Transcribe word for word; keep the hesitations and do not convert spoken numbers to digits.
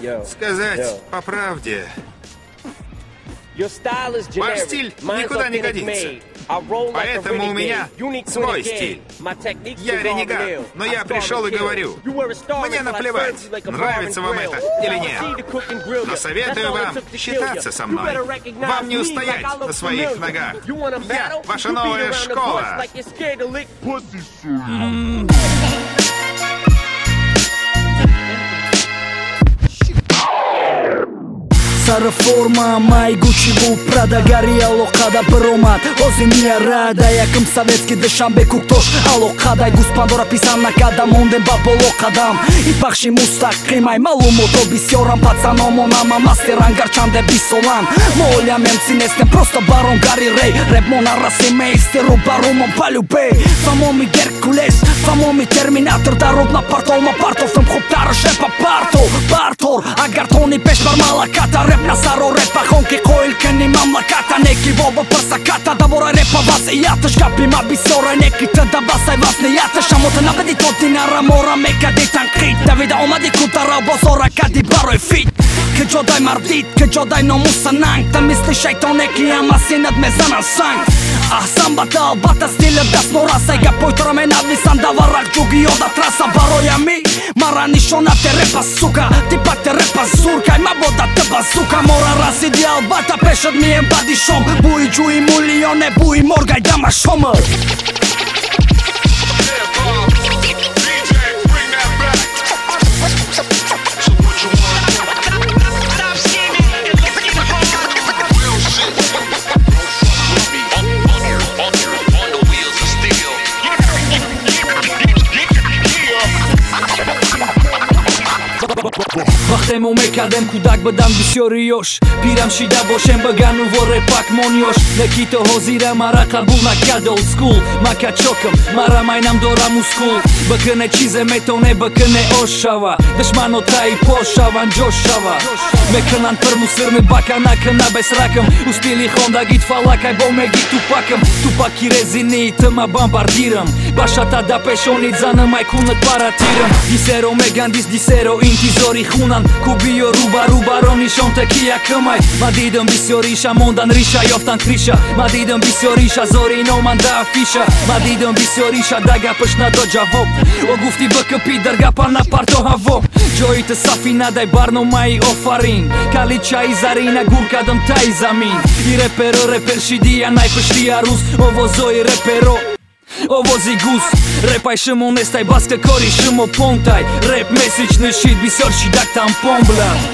Сказать по правде, ваш стиль никуда не годится. Поэтому у меня свой стиль. Я ренегат, но я пришел и говорю, мне наплевать, нравится вам это или нет. Но советую вам считаться со мной. Вам не устоять на своих ногах. Я ваша новая школа. Сара форма, май Гуччи бу Прада горело, когда бромат Ози мия рада, якым советский дешамбе куктош Алло, кадай гус Пандора писана, когда монден баболо кадам И пахши мустак, кремай малумо то бисёрам Пацаном онама мастеран, гарчанде бисолан Моля мемци нестем, просто барон Гарри Рей Рэп монара семейстеру, барумом полюбей Фамоми Геркулес, фамоми Терминатор Даробна партол, ма партов, съм хоптар шепа парто Бартор, агартони пеш мармала ката Реп на саро репа, хонки коилка нема млаката Неки воба прсаката, да бора репа вас и яташ Капи ма бисора, неки та да басай вас не яташ Амота набеди то динара, мора мека ди танкрит Да вида омади кутара, бозора кади барой фит Ке джодай мардит, ке джодай но мусананг Да мисли шейтон неки, ама си над ме за насанг А сам батал, бата стиле да снора Сега појтора ме надвисан да варак джуги ода траса Бароја ми, мара нишо на те репа сука Ти пак те репа зурка, има бода те базука Мора раз идеал, бата пешот ми е бади шом Буи джуи мулионе, буи моргај дама шомър Вахтем уме кадем кудак бадам бисёри ёш Пирам шида бошем багану во репак моньош Лекито хозира мара кабул накад old school Мака чокам, мара майнам дора мускул Бакане чизе метоне бакане ошава Дешмано таи пошаван джошава Меканан пърму сърме бакана кана без ракам Успели хонда гит фалакай боме ги тупакам Тупаки резини тъма бомбардирам Башата да пешонит за на майкунат паратирам Дисеро мегандис дисеро интизори хунан Кубио руба руба ронишон такия къмай Мадидъм бисьориша мондан риша йофтан криша Мадидъм бисьориша зори номан да афиша Мадидъм бисьориша дага пъшна до джаво Огуфти бъкъпи дърга парна парто хаво Джоите сафина дай барно май офарин Кали чай зарина гурка дъм тай замин И реперо репер шидия най-пъшлия рус Ово зои реперо Овози гус, репай шъмо нестай баска кори шъмо понтай Реп месечный шит бисёр шидак тампон бля